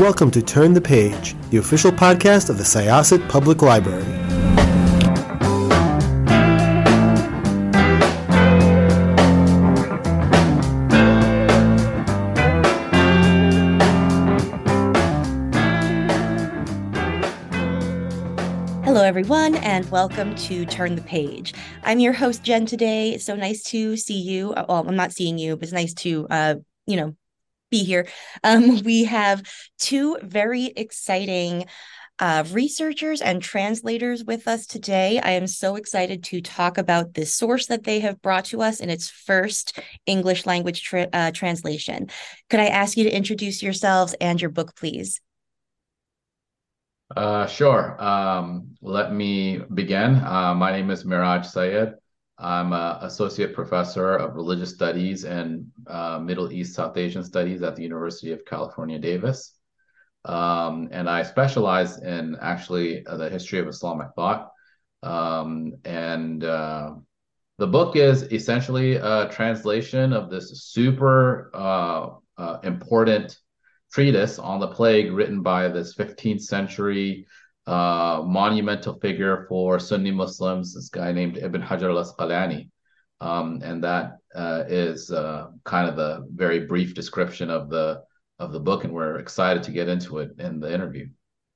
Welcome to Turn the Page, the official podcast of the Syosset Public Library. Hello, everyone, and welcome to Turn the Page. I'm your host, Jen, today. It's so nice to see you. Well, I'm not seeing you, but it's nice to, be here. We have two very exciting researchers and translators with us today. I am so excited to talk about this source that they have brought to us in its first English language translation. Could I ask you to introduce yourselves and your book, please? Sure. Let me begin. My name is Miraj Sayed. I'm an associate professor of religious studies and Middle East South Asian studies at the University of California, Davis. And I specialize in actually the history of Islamic thought. The book is essentially a translation of this super important treatise on the plague written by this 15th century monumental figure for Sunni Muslims, this guy named Ibn Hajar al-Asqalani. And that is kind of the very brief description of the book, and we're excited to get into it in the interview.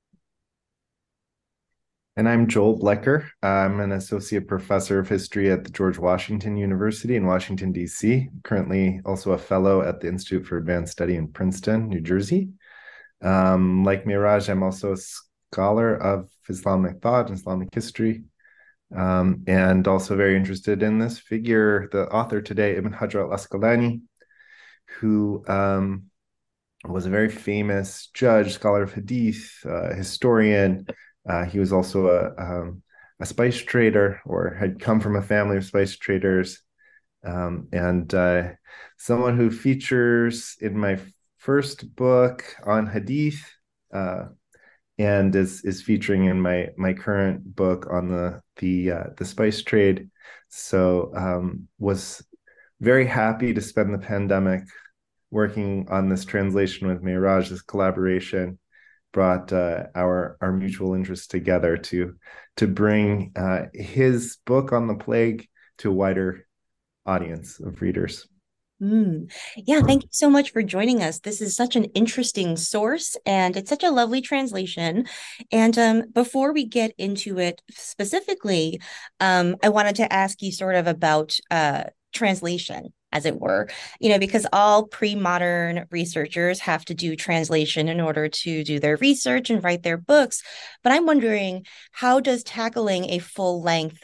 And I'm Joel Blecker. I'm an associate professor of history at the George Washington University in Washington, D.C., currently also a fellow at the Institute for Advanced Study in Princeton, New Jersey. Like Miraj, I'm also a scholar of Islamic thought and Islamic history, and also very interested in this figure, the author today, Ibn Hajar al-Asqalani, who was a very famous judge, scholar of hadith, historian. He was also a spice trader, or had come from a family of spice traders, and someone who features in my first book on hadith, and is featuring in my current book on the spice trade. So was very happy to spend the pandemic working on this translation with Miraj. This collaboration brought our mutual interests together to bring his book on the plague to a wider audience of readers. Yeah, thank you so much for joining us. This is such an interesting source, and it's such a lovely translation. And before we get into it specifically, I wanted to ask you sort of about translation, as it were, because all pre-modern researchers have to do translation in order to do their research and write their books. But I'm wondering, how does tackling a full-length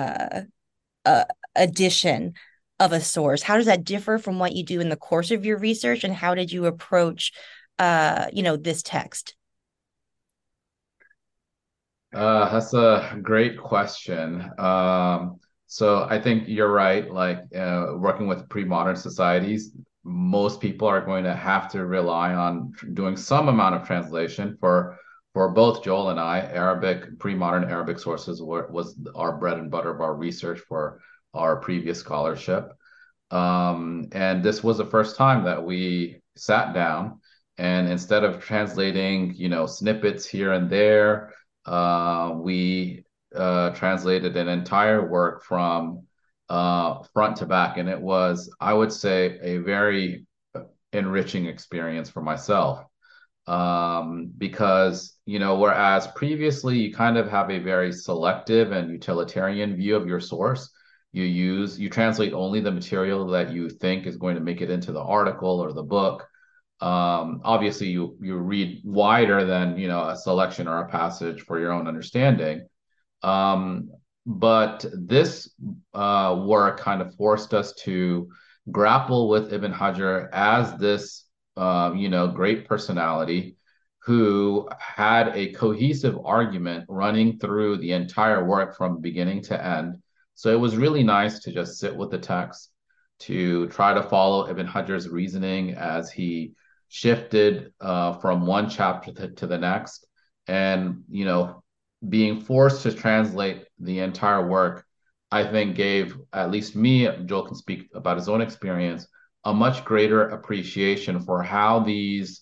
edition of a source, how does that differ from what you do in the course of your research, and how did you approach this text? That's a great question. So I think you're right. Like working with pre-modern societies, most people are going to have to rely on doing some amount of translation. For both Joel and I, pre-modern Arabic sources was our bread and butter of our research for our previous scholarship. And this was the first time that we sat down, and instead of translating, snippets here and there, we translated an entire work from front to back. And it was, I would say, a very enriching experience for myself. Because, whereas previously you kind of have a very selective and utilitarian view of your source, you translate only the material that you think is going to make it into the article or the book. Obviously you read wider than, a selection or a passage for your own understanding. But this work kind of forced us to grapple with Ibn Hajar as this, great personality who had a cohesive argument running through the entire work from beginning to end. So it was really nice to just sit with the text, to try to follow Ibn Hajar's reasoning as he shifted from one chapter to the next. And, being forced to translate the entire work, I think gave at least me, Joel can speak about his own experience, a much greater appreciation for how these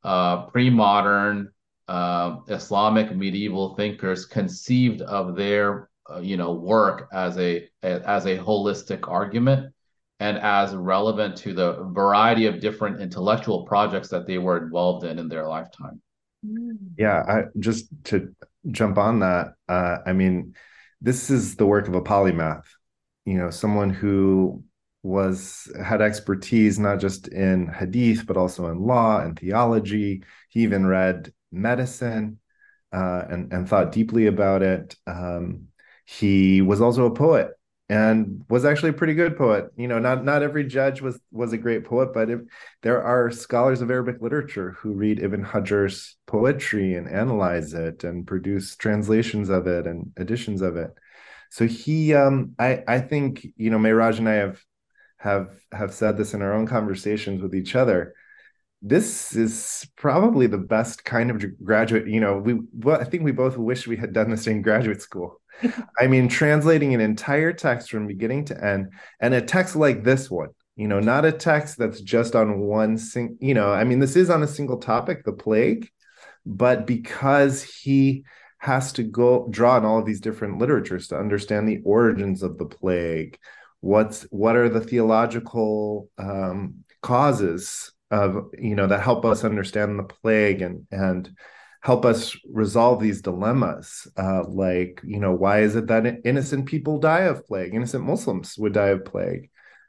pre-modern Islamic medieval thinkers conceived of their work as a holistic argument and as relevant to the variety of different intellectual projects that they were involved in their lifetime. Yeah, I just to jump on that, I mean, this is the work of a polymath, someone who had expertise not just in hadith, but also in law and theology. He even read medicine and thought deeply about it. He was also a poet and was actually a pretty good poet. Not every judge was a great poet, but there are scholars of Arabic literature who read Ibn Hajar's poetry and analyze it and produce translations of it and editions of it. So I think, Mehraj and I have said this in our own conversations with each other. This is probably the best kind of graduate. I think we both wish we had done this in graduate school. I mean, translating an entire text from beginning to end, and a text like this one, not a text that's just on one I mean, this is on a single topic, the plague, but because he has to go draw on all of these different literatures to understand the origins of the plague, what are the theological causes of that help us understand the plague and help us resolve these dilemmas, why is it that innocent people die of plague, innocent Muslims would die of plague,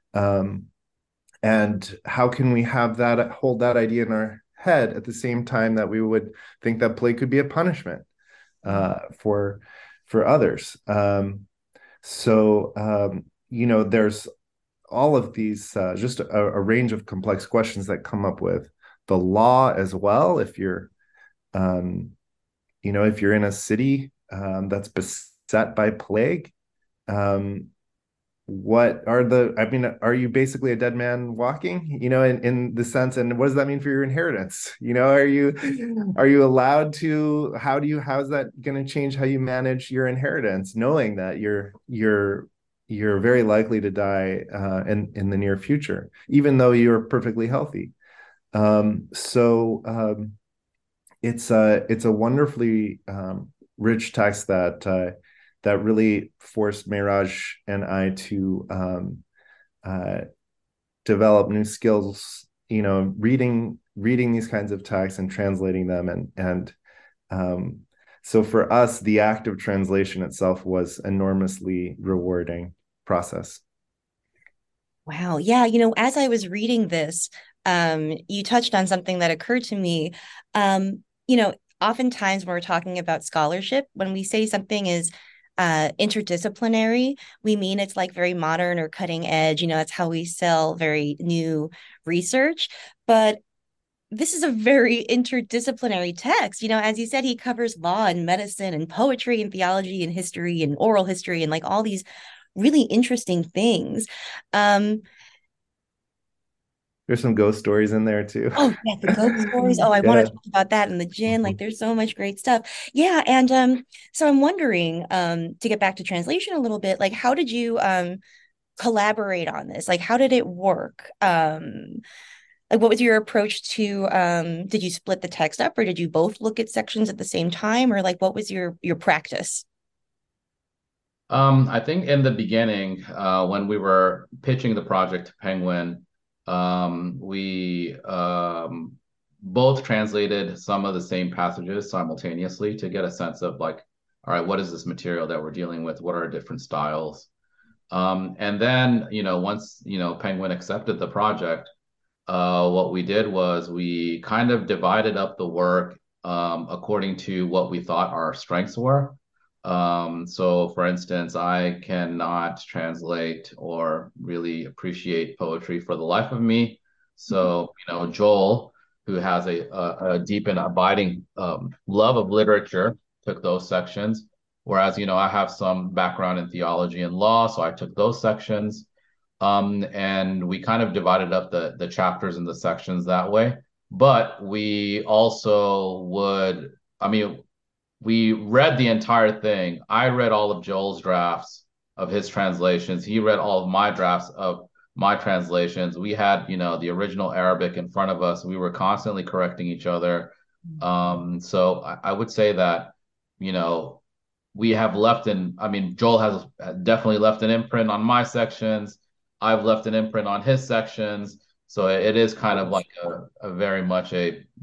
and how can we hold that idea in our head at the same time that we would think that plague could be a punishment for others. There's all of these just a range of complex questions that come up with the law as well. If you're in a city that's beset by plague, are you basically a dead man walking, in the sense, and what does that mean for your inheritance? Are you allowed to, how's that going to change how you manage your inheritance, knowing that you're very likely to die in the near future, even though you're perfectly healthy. It's a wonderfully rich text that really forced Mehraj and I to develop new skills, reading these kinds of texts and translating them. So for us, the act of translation itself was enormously rewarding process. Wow. Yeah. As I was reading this, you touched on something that occurred to me. Oftentimes when we're talking about scholarship, when we say something is interdisciplinary, we mean it's like very modern or cutting edge. That's how we sell very new research. But this is a very interdisciplinary text. As you said, he covers law and medicine and poetry and theology and history and oral history and like all these really interesting things. There's some ghost stories in there too. Oh yeah, the ghost stories. Oh, I want to talk about that and the jinn. Like there's so much great stuff. Yeah. And so I'm wondering, to get back to translation a little bit, like how did you collaborate on this? Like how did it work? Like what was your approach to did you split the text up or did you both look at sections at the same time? Or like what was your practice? I think in the beginning, when we were pitching the project to Penguin, we both translated some of the same passages simultaneously to get a sense of like, all right, what is this material that we're dealing with? What are our different styles? And then, once, Penguin accepted the project, what we did was we kind of divided up the work according to what we thought our strengths were. So for instance, I cannot translate or really appreciate poetry for the life of me. So, Joel, who has a deep and abiding love of literature, took those sections. Whereas, I have some background in theology and law, so I took those sections. And we kind of divided up the chapters and the sections that way. But we also we read the entire thing. I read all of Joel's drafts of his translations. He read all of my drafts of my translations. We had, the original Arabic in front of us. We were constantly correcting each other. So I would say that, you know, we have I mean, Joel has definitely left an imprint on my sections. I've left an imprint on his sections. So it is kind of like a very much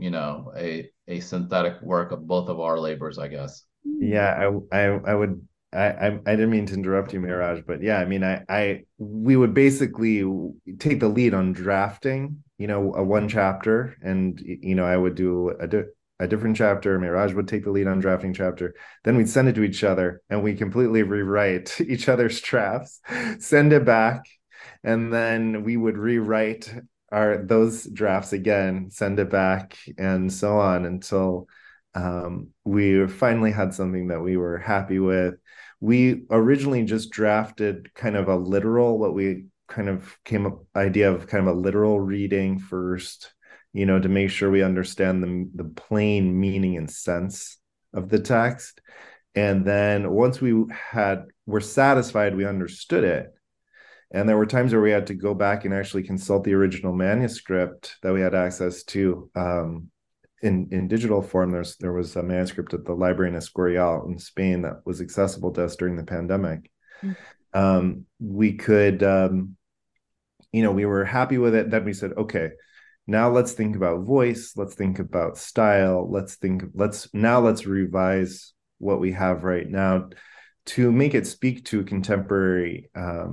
a synthetic work of both of our labors, I guess. Yeah, I would I didn't mean to interrupt you, Miraj, but yeah, I mean, I we would basically take the lead on drafting, a one chapter, and I would do a different chapter. Miraj would take the lead on drafting chapter. Then we'd send it to each other, and we completely rewrite each other's drafts, send it back, and then we would rewrite those drafts again, send it back, and so on until we finally had something that we were happy with. We originally just drafted kind of a literal, what we kind of came up idea of kind of a literal reading first, to make sure we understand the plain meaning and sense of the text. And then once were satisfied, we understood it. And there were times where we had to go back and actually consult the original manuscript that we had access to. In digital form. There was a manuscript at the Library in Escorial in Spain that was accessible to us during the pandemic. We could, we were happy with it. Then we said, okay, now let's think about voice. Let's think about style. Let's revise what we have right now to make it speak to a contemporary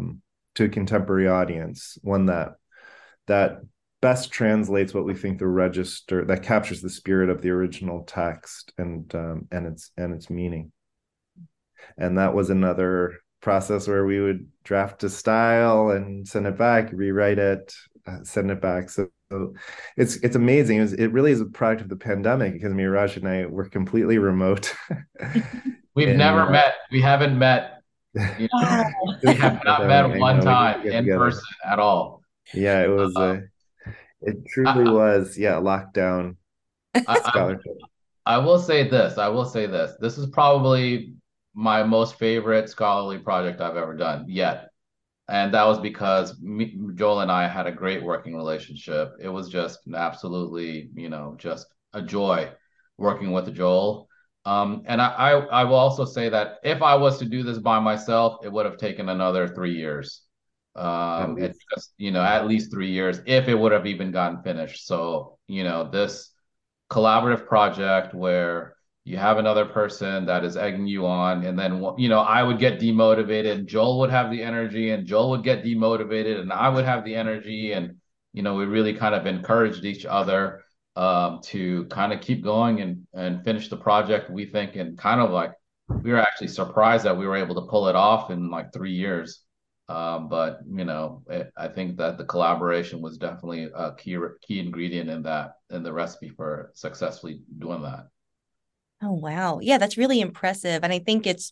audience, one that best translates what we think the register, that captures the spirit of the original text and its meaning. And that was another process where we would draft to style and send it back, rewrite it, send it back. So it's amazing. It really is a product of the pandemic because Miraj and I were completely remote. We've never met. We haven't met. We have not met one time in person at all. Yeah, it was. It truly was, lockdown scholarship. I will say this. This is probably my most favorite scholarly project I've ever done yet. And that was because Joel and I had a great working relationship. It was just absolutely, just a joy working with Joel. And I will also say that if I was to do this by myself, it would have taken another 3 years. It's just, at least 3 years if it would have even gotten finished. So, this collaborative project where you have another person that is egging you on, and then, I would get demotivated, Joel would have the energy, and Joel would get demotivated, and I would have the energy. And, we really kind of encouraged each other to kind of keep going and finish the project, we think. And kind of like, we were actually surprised that we were able to pull it off in like 3 years. But I think that the collaboration was definitely a key ingredient in the recipe for successfully doing that. Oh, wow. Yeah, that's really impressive. And I think it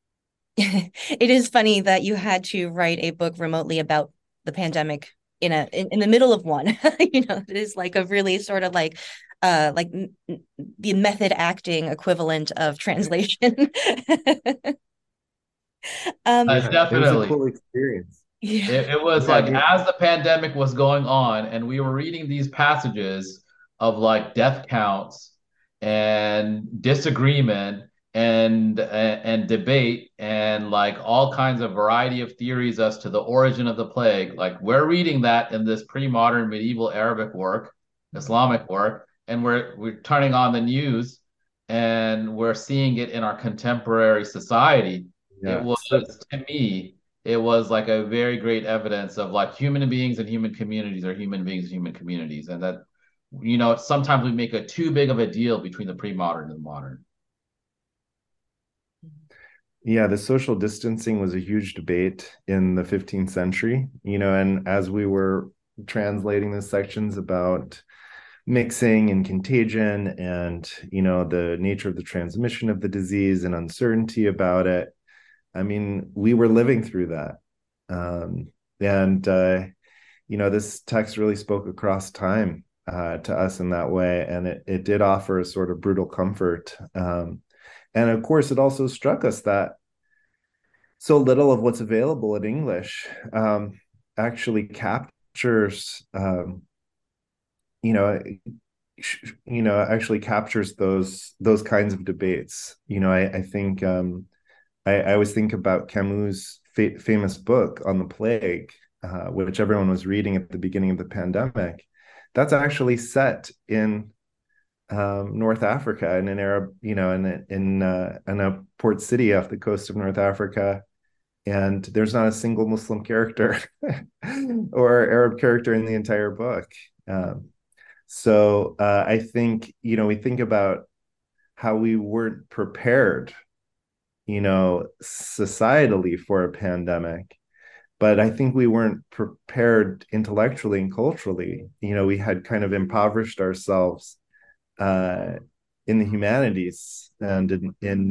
is funny that you had to write a book remotely about the pandemic in the middle of one. It is like a really sort of like the method acting equivalent of translation. Definitely. It was a cool experience. Yeah. It was like as the pandemic was going on and we were reading these passages of like death counts and disagreement and debate and like all kinds of variety of theories as to the origin of the plague. Like we're reading that in this pre-modern medieval Arabic work, Islamic work, and we're turning on the news and we're seeing it in our contemporary society. Yeah. It was, to me, it was like a very great evidence of like human beings and human communities are human beings and human communities. And that, sometimes we make a too big of a deal between the pre-modern and the modern. Yeah, the social distancing was a huge debate in the 15th century, and as we were translating the sections about mixing and contagion and, the nature of the transmission of the disease and uncertainty about it, I mean, we were living through that. This text really spoke across time to us in that way. And it did offer a sort of brutal comfort. And of course, it also struck us that so little of what's available in English actually captures, you know, actually captures those kinds of debates. I think I always think about Camus' famous book on the plague, which everyone was reading at the beginning of the pandemic. That's actually set in North Africa, in an Arab, in a port city off the coast of North Africa, and there's not a single Muslim character or Arab character in the entire book. So I think we think about how we weren't prepared, societally for a pandemic, but I think we weren't prepared intellectually and culturally. We had kind of impoverished ourselves uh, in the humanities and in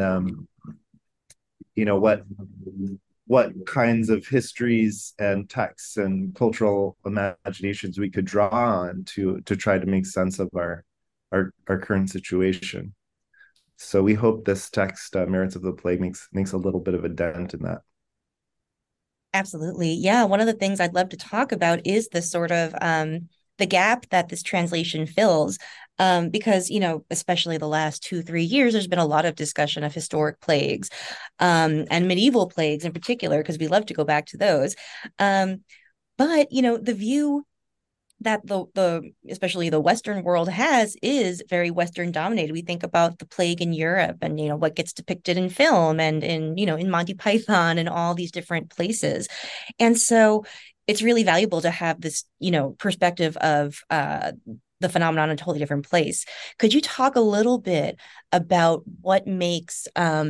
what kinds of histories and texts and cultural imaginations we could draw on to try to make sense of our current situation. So we hope this text, Merits of the Plague, makes a little bit of a dent in that. Absolutely. Yeah. One of the things I'd love to talk about is the sort of the gap that this translation fills. Because, especially the last 2, 3 years, there's been a lot of discussion of historic plagues, and medieval plagues in particular, because we love to go back to those. But, the view that the especially the Western world has is very Western dominated. We think about the plague in Europe and what gets depicted in film and in Monty Python and all these different places. And so it's really valuable to have this perspective of the phenomenon in a totally different place. Could you talk a little bit about what makes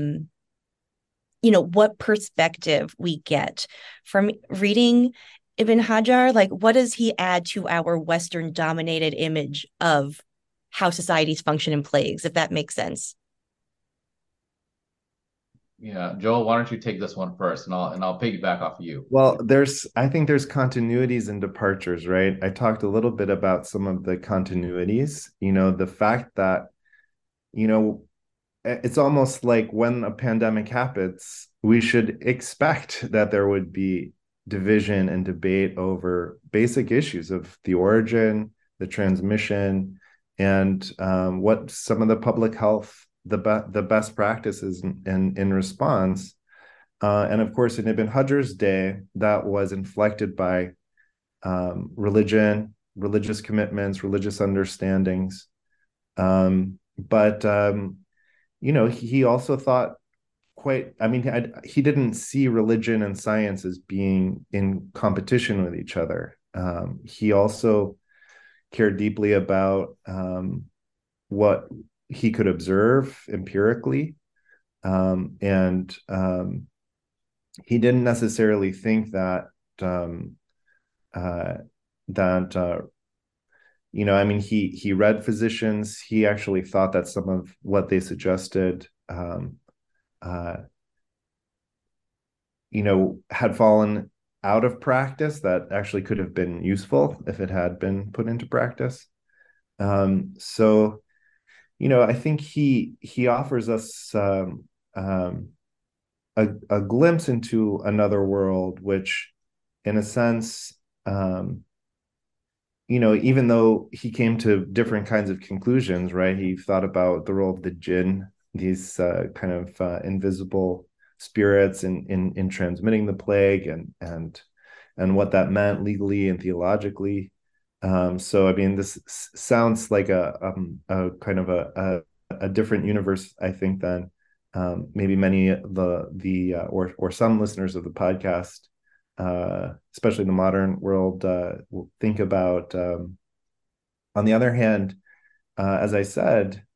what perspective we get from reading Ibn Hajar? Like, what does he add to our Western dominated image of how societies function in plagues, if that makes sense? Yeah, Joel, why don't you take this one first, and I'll piggyback off of you. Well, I think there's continuities and departures, right? I talked a little bit about some of the continuities, the fact that, it's almost like when a pandemic happens, we should expect that there would be division and debate over basic issues of the origin, the transmission, and what some of the public health, the best practices in response. And of course, in Ibn Hajar's day, that was inflected by religion, religious commitments, religious understandings. But he also thought he didn't see religion and science as being in competition with each other. He also cared deeply about what he could observe empirically. And he didn't necessarily think that he read physicians. He actually thought that some of what they suggested had fallen out of practice, that actually could have been useful if it had been put into practice. So I think he offers us a glimpse into another world, which, in a sense, even though he came to different kinds of conclusions, right? He thought about the role of the jinn, these kind of invisible spirits in transmitting the plague, and what that meant legally and theologically. So I mean, this sounds like a kind of a different universe, I think, than maybe many of the or some listeners of the podcast, especially in the modern world, will think about. On the other hand, as I said,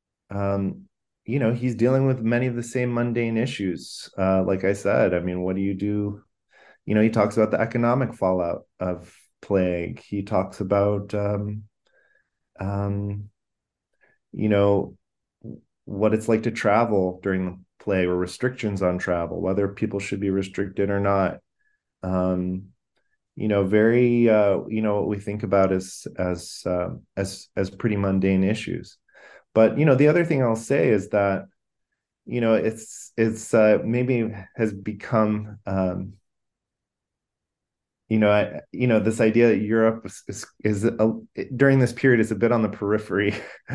he's dealing with many of the same mundane issues. Like I said, I mean, what do you do? He talks about the economic fallout of plague. He talks about, what it's like to travel during the plague, or restrictions on travel, whether people should be restricted or not. Very, what we think about as pretty mundane issues. But the other thing I'll say is that it's maybe has become this idea that Europe during this period is a bit on the periphery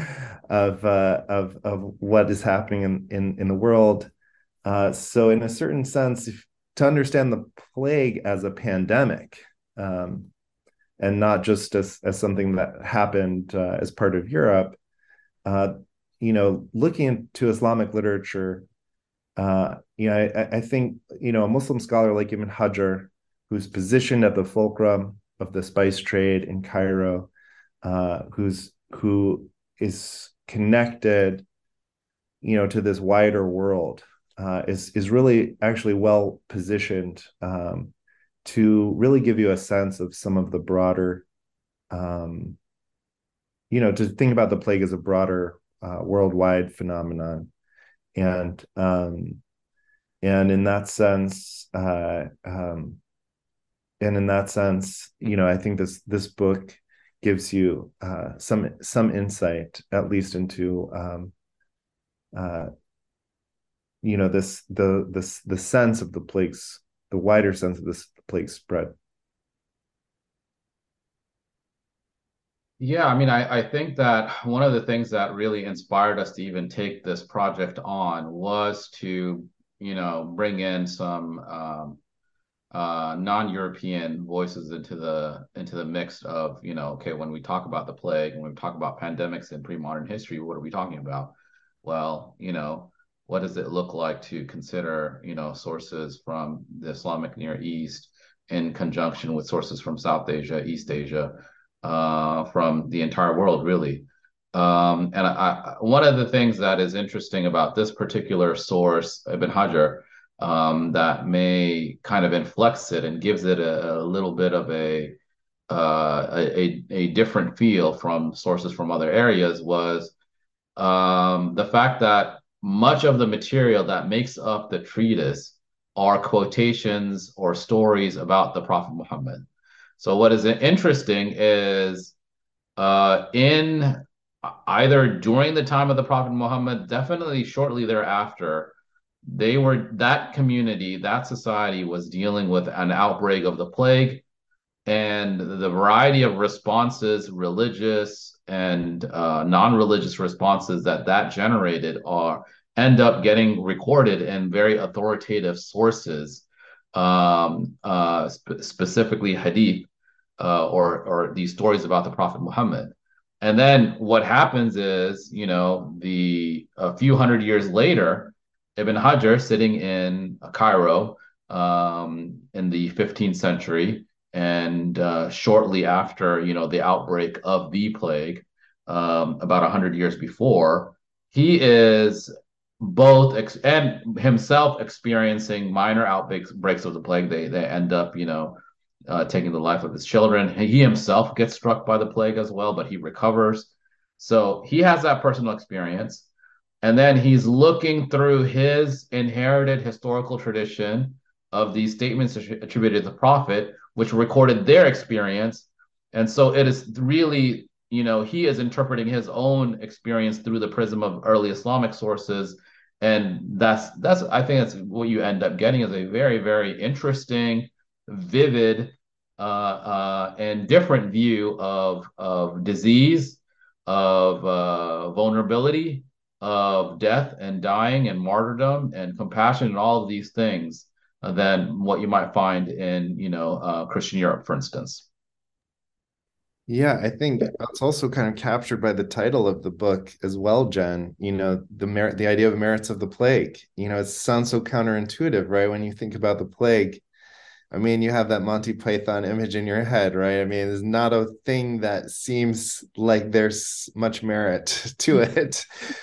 of what is happening in the world. So in a certain sense, to understand the plague as a pandemic, and not just as something that happened as part of Europe, looking into Islamic literature, I think, a Muslim scholar like Ibn Hajar, who's positioned at the fulcrum of the spice trade in Cairo, who is connected, to this wider world, is really actually well positioned to really give you a sense of some of the broader, to think about the plague as a broader worldwide phenomenon, and in that sense. And in that sense, I think this book gives you some insight, at least into the sense of the plague's, the wider sense of this plague spread. Yeah, I mean, I think that one of the things that really inspired us to even take this project on was to, bring in some non-European voices into the mix of, okay, when we talk about the plague, when we talk about pandemics in pre-modern history, what are we talking about? Well, what does it look like to consider, sources from the Islamic Near East in conjunction with sources from South Asia, East Asia, from the entire world, really. And one of the things that is interesting about this particular source, Ibn Hajar, that may kind of inflects it and gives it a little bit of a different feel from sources from other areas, was the fact that much of the material that makes up the treatise are quotations or stories about the Prophet Muhammad. So what is interesting is in either during the time of the Prophet Muhammad, definitely shortly thereafter, that community, that society was dealing with an outbreak of the plague, and the variety of responses, religious and non-religious responses that generated end up getting recorded in very authoritative sources, specifically hadith, or these stories about the Prophet Muhammad. And then what happens is, a few hundred years later, Ibn Hajar, sitting in Cairo in the 15th century, and shortly after, the outbreak of the plague, about 100 years before, he is both and himself experiencing minor outbreaks of the plague. They end up, taking the life of his children. He himself gets struck by the plague as well, but he recovers. So he has that personal experience. And then he's looking through his inherited historical tradition of these statements attributed to the Prophet, which recorded their experience. And so it is really, he is interpreting his own experience through the prism of early Islamic sources. And that's I think that's what you end up getting, is a very, very interesting, vivid, and different view of disease, of vulnerability, of death and dying and martyrdom and compassion and all of these things than what you might find in Christian Europe, for instance. Yeah, I think that's also kind of captured by the title of the book as well, Jen. The idea of merits of the plague. It sounds so counterintuitive, right? When you think about the plague, I mean, you have that Monty Python image in your head, right? I mean, there's not a thing that seems like there's much merit to it.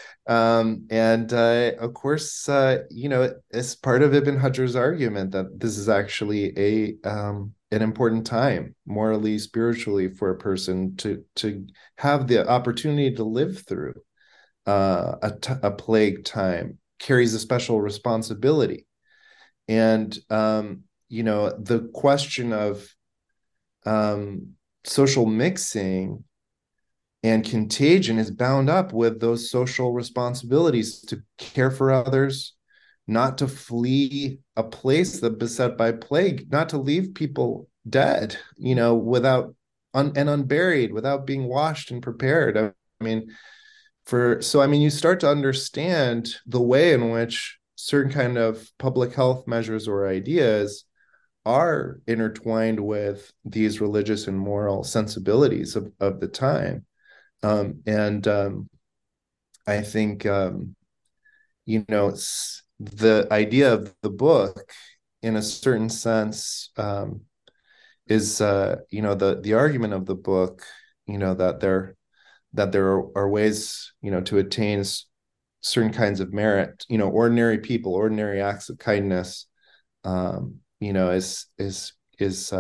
Of course, it's part of Ibn Hajar's argument that this is actually an important time, morally, spiritually, for a person to have the opportunity to live through a plague time, carries a special responsibility. And the question of social mixing and contagion is bound up with those social responsibilities to care for others, not to flee a place that's beset by plague, not to leave people dead, without and unburied, without being washed and prepared. I mean, you start to understand the way in which certain kind of public health measures or ideas are intertwined with these religious and moral sensibilities of the time. And I think, the idea of the book, in a certain sense, is, the argument of the book, that there are ways, to attain certain kinds of merit, ordinary people, ordinary acts of kindness, is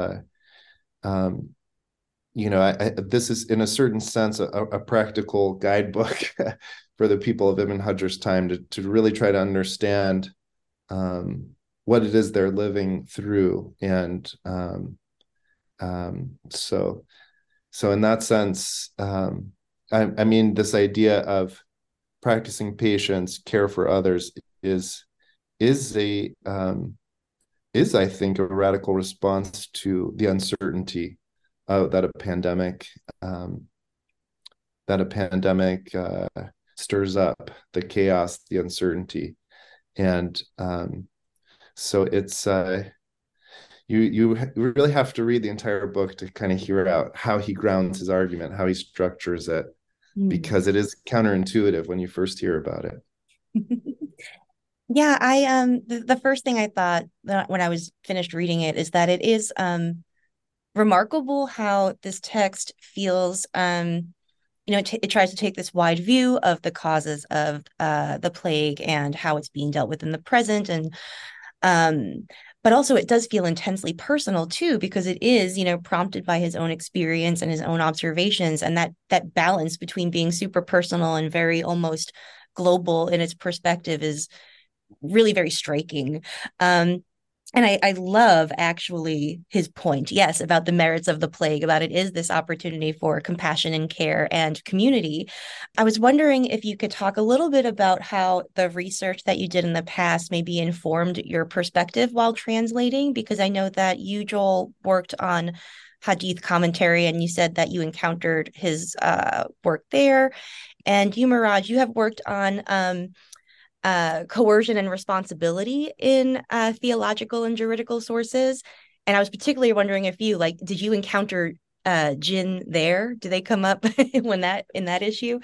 this is in a certain sense a practical guidebook for the people of Ibn Hajar's time to really try to understand what it is they're living through. And so in that sense, this idea of practicing patience, care for others is I think a radical response to the uncertainty that a pandemic stirs up, the chaos, the uncertainty. And so it's you really have to read the entire book to kind of hear out how he grounds his argument, how he structures it, because it is counterintuitive when you first hear about it. Yeah, the first thing I thought when I was finished reading it is that it is remarkable how this text feels, it tries to take this wide view of the causes of the plague and how it's being dealt with in the present. And but also it does feel intensely personal too, because it is, prompted by his own experience and his own observations. And that balance between being super personal and very almost global in its perspective is really very striking. And I love actually his point, yes, about the merits of the plague, about it is this opportunity for compassion and care and community. I was wondering if you could talk a little bit about how the research that you did in the past maybe informed your perspective while translating, because I know that you, Joel, worked on Hadith commentary, and you said that you encountered his work there. And you, Murad, you have worked on coercion and responsibility in theological and juridical sources. And I was particularly wondering if you, did you encounter jinn there? Do they come up in that issue?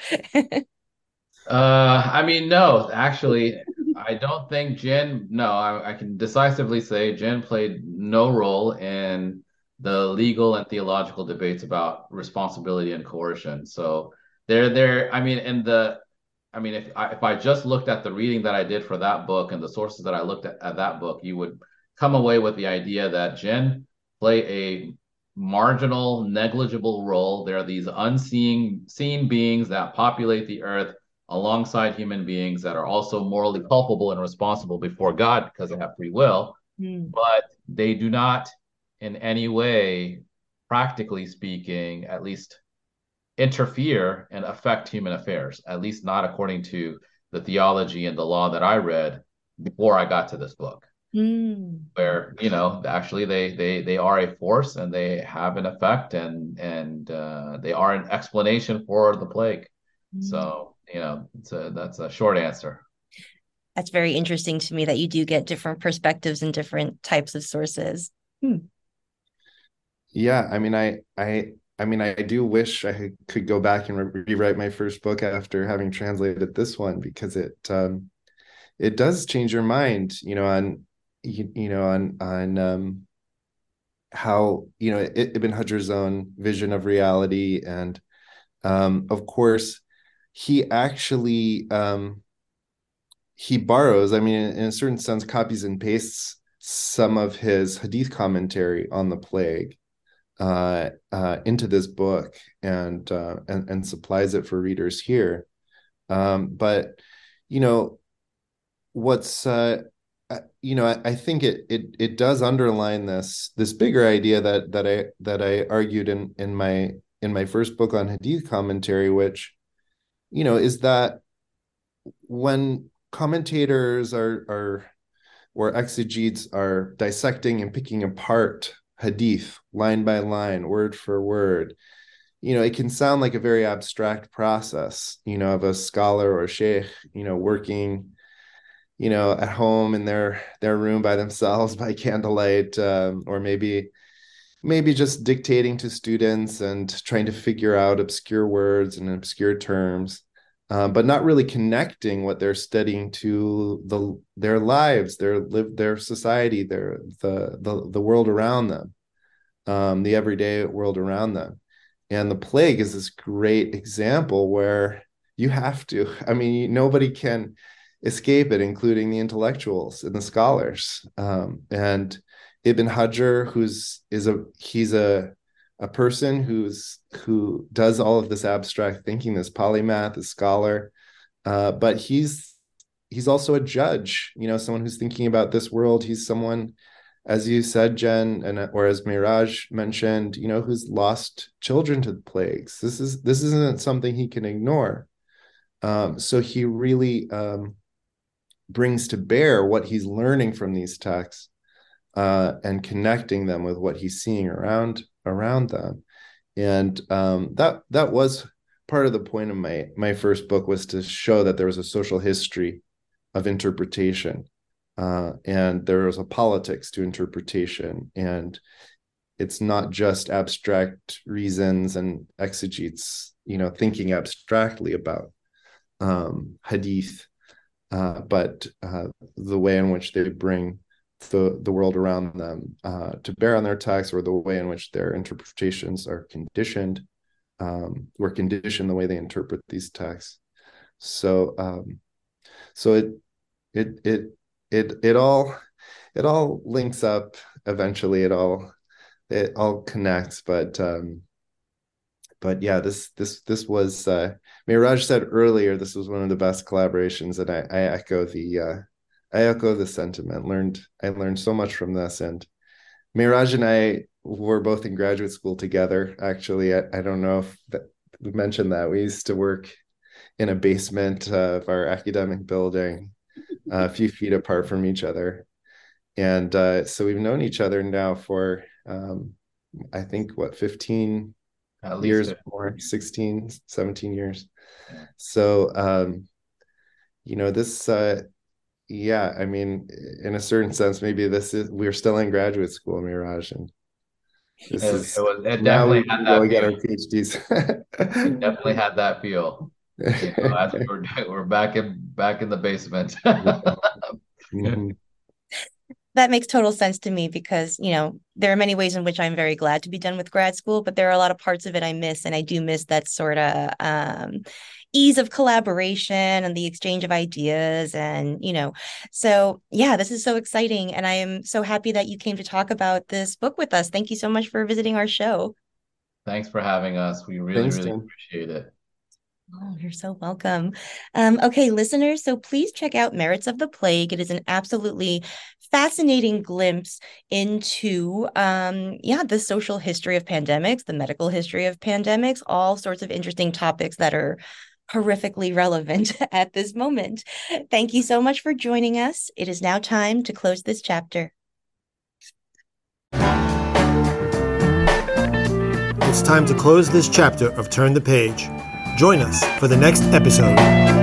No, actually, I don't think jinn, no, I can decisively say jinn played no role in the legal and theological debates about responsibility and coercion. So they're, I mean, in the if I just looked at the reading that I did for that book and the sources that I looked at that book, you would come away with the idea that jinn play a marginal, negligible role. They're these seen beings that populate the earth alongside human beings that are also morally culpable and responsible before God because they have free will, but they do not in any way, practically speaking, at least interfere and affect human affairs, at least not according to the theology and the law that I read before I got to this book. Where actually they are a force and they have an effect and they are an explanation for the plague. So that's a short answer. That's very interesting to me that you do get different perspectives and different types of sources. Yeah, I do wish I could go back and rewrite my first book after having translated this one, because it does change your mind, on how Ibn Hajar's own vision of reality, and of course he actually he borrows, in a certain sense, copies and pastes some of his hadith commentary on the plague into this book and supplies it for readers here. But what's I think it does underline this bigger idea that I argued in my first book on hadith commentary, which is that when commentators or exegetes are dissecting and picking apart hadith, line by line, word for word. It can sound like a very abstract process, of a scholar or a sheikh, working, at home in their room by themselves by candlelight, or maybe just dictating to students and trying to figure out obscure words and obscure terms, but not really connecting what they're studying to their lives, their society, the world around them, the everyday world around them. And the plague is this great example where you have to. I mean, nobody can escape it, including the intellectuals and the scholars. And Ibn Hajar, he's a person who does all of this abstract thinking, this polymath, a scholar, but he's also a judge, someone who's thinking about this world. He's someone, as you said, Jen, or as Miraj mentioned, who's lost children to the plagues. This isn't something he can ignore. So he really brings to bear what he's learning from these texts, and connecting them with what he's seeing around them. And that was part of the point of my first book, was to show that there was a social history of interpretation, and there was a politics to interpretation, and it's not just abstract reasons and exegetes, thinking abstractly about hadith, but the way in which they bring the world around them to bear on their texts, or the way in which their interpretations are conditioned, were conditioned the way they interpret these texts. So it all links up eventually. It all connects. But yeah, this was, Miraj said earlier, this was one of the best collaborations, and I echo the sentiment. I learned so much from this. And Miraj and I were both in graduate school together. Actually, I don't know if we mentioned that. We used to work in a basement of our academic building, a few feet apart from each other. And so we've known each other now for, I think, 15 years more, 16, 17 years. So, this... yeah, I mean, in a certain sense, maybe we're still in graduate school, Miraj, and it definitely had that get our PhDs. It definitely had that feel. As we're back in the basement. Mm-hmm. That makes total sense to me, because, there are many ways in which I'm very glad to be done with grad school, but there are a lot of parts of it I miss, and I do miss that sort of ease of collaboration and the exchange of ideas. And, so yeah, this is so exciting. And I am so happy that you came to talk about this book with us. Thank you so much for visiting our show. Thanks for having us. We really appreciate it. Oh, you're so welcome. Okay, listeners, so please check out Merits of the Plague. It is an absolutely fascinating glimpse into, the social history of pandemics, the medical history of pandemics, all sorts of interesting topics that are horrifically relevant at this moment. Thank you so much for joining us. It is now time to close this chapter. It's time to close this chapter of Turn the Page. Join us for the next episode.